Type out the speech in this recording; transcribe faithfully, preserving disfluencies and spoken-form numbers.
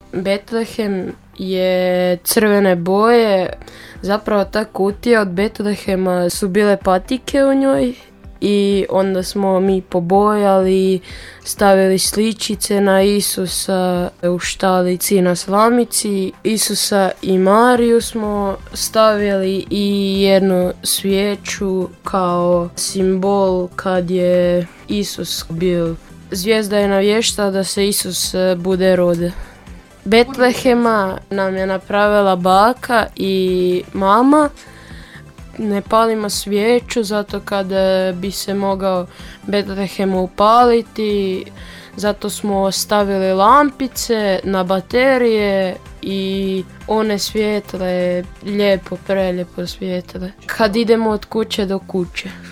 Betlehem je crvene boje, zapravo ta kutija od Betlehema su bile patike u njoj i onda smo mi pobojali, stavili sličice na Isusa u štalici na slamici. Isusa i Mariju smo stavili i jednu svijeću kao simbol kad je Isus bio. Zvijezda je navještala da se Isus bude rode. Betlehema nam je napravila baka i mama. Ne palimo svijeću zato kad bi se mogao Betlehem upaliti, zato smo stavili lampice na baterije i one svijetle, lijepo, prelijepo svijetle. Kad idemo od kuće do kuće.